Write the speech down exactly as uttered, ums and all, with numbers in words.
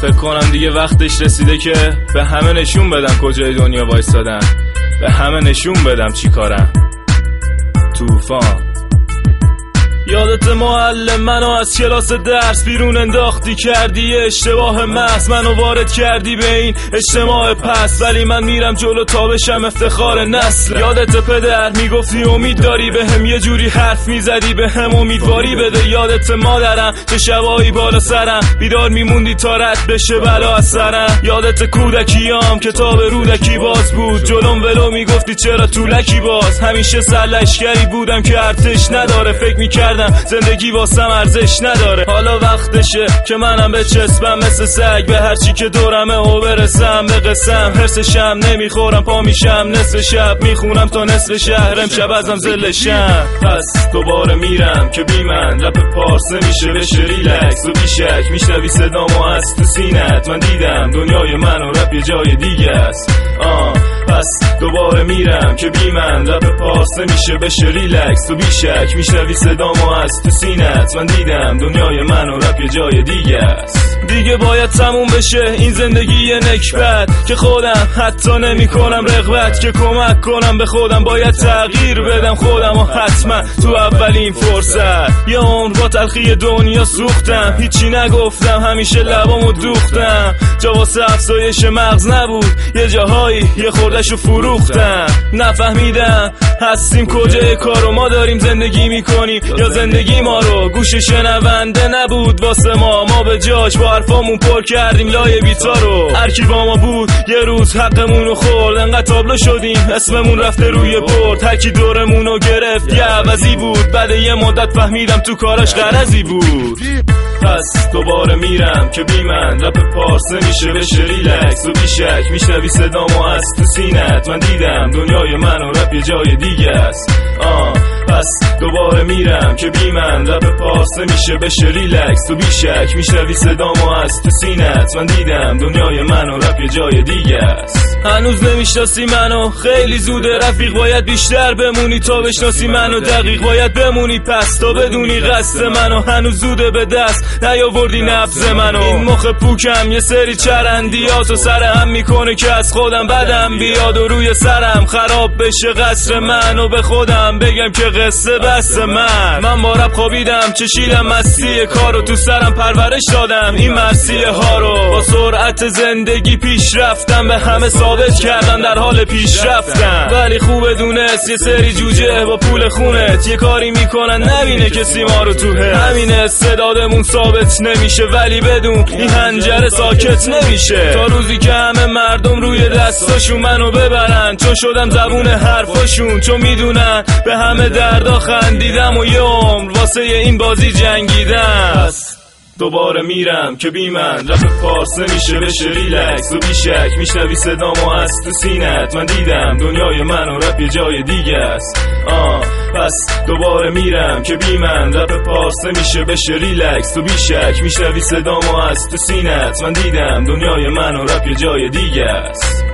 فکر کنم دیگه وقتش رسیده که به همه نشون بدم کجای دنیا وایسادم، به همه نشون بدم چی کارم. طوفان. یادت معلم منو از کلاس درس بیرون انداختی، کردی اشتباه محض، منو وارد کردی به این اجتماع پس، ولی من میرم جلو تا بشم افتخار نسل. یادت پدر میگفتی امید داری به هم، یه جوری حرف میزدی به هم امیدواری بده. یادت مادرم چه شبایی بالا سرم بیدار میموندی تا رد بشه بلا از سرم. یادت کودکیام کتاب رودکی باز بود، جلوم ولو میگفتی چرا طولکی باز. همیشه سرلشکری بودم که ارتش نداره، فکر میکردم زندگی واسم ارزش نداره. حالا وقتشه که منم بچسبم مثل سگ به هرچی که دورمه و برسم به قسم. حرسشم نمیخورم پا میشم نصف شب، میخونم تا نصف شهر امشب ازم زلشم. پس دوباره میرم که بی من رپ پارسه میشه بشه ریلکس و بیشک میشنوی صدامو از تو سینت. من دیدم دنیای من و رپ یه جای دیگه است. آه پس دوباره میرم که بی من رپ پارسه میشه بشه ریلکس و بیشک میشنوی صدامو از تو سینت. من دیدم دنیای من و رپ یه جای دیگه است. دیگه باید تموم بشه این زندگی نکبت که خودم حتی نمی کنم رغبت که کمک کنم به خودم. باید تغییر بدم خودم و حتما تو اولین فرصت. یه عمر با تلخی دنیا سوختم، هیچی نگفتم همیشه لبامو دوختم. جا واسه افزایش مغز نبود، یه جاهایی یه خوردشو فروختم. نفهمیدم هستیم کجای کارو، ما داریم زندگی میکنیم یا زندگی ما رو. گوش شنونده نبود واسه ما، ما به جاش با حرفامون پر کردیم لای بیتا رو. هرکی با ما بود یه روز حقمون رو خورد، انقدر تابلو شدیم اسممون رفته روی برد. هرکی دورمون رو گرفت یه عوضی بود، بعد یه مدت فهمیدم تو کاراش غرضی بود. پس دوباره میرم که بی من رپ پارسه میشه بشه ریلکس و بیشک میشنوی صدامو از تو سینت. من دیدم دنیای من و رپ یه جای دیگه است. آه پس دوباره میرم که بی من رپ پارسه میشه بشه ریلکس و بیشک میشنوی صدامو از تو سینت. من دیدم دنیای من و رپ یه جای دیگه است. هنوز نمیشناسی منو، خیلی زوده رفیق، باید بیشتر بمونی تا بشناسی منو دقیق. باید بمونی پس تا بدونی قصد منو، هنوز زوده به دست نیاوردی نبض منو. این مخ پوکم یه سری چرندیاتو سر هم میکنه که از خودم بدم بیاد و روی سرم خراب بشه قصر منو به خودم بگم که قصه بس من. من با رپ خوابیدم چشیدم مستی کارو، تو سرم پرورش دادم این مرسیه ها رو. با سرعت زندگی پیش رفتم، به همه ثابت کردم در حال پیش رفتم. ولی خوبه دونست یه سری جوجه با پول خونت یه کاری میکنن نبینه کسی ما رو تو هست. همین استعدادمون ثابت نمیشه، ولی بدون این هنجره ساکت نمیشه تا روزی که همه مردم روی دستاشون منو ببرن. چون شدم زبون حرفاشون، چون میدونن به همه دردا خندیدم و یه عمر واسه این بازی جنگیدم. دوباره میرم که بی من رپ پارسه میشه بشه ریلکس و بیشک میشنوی صدامو از تو سینت. من دیدم دنیای من و رپ یه جای دیگه است. آه پس دوباره میرم که بی من رپ پارسه میشه بشه ریلکس و بیشک میشنوی صدامو از تو سینت. من دیدم دنیای من و رپ یه جای دیگه است.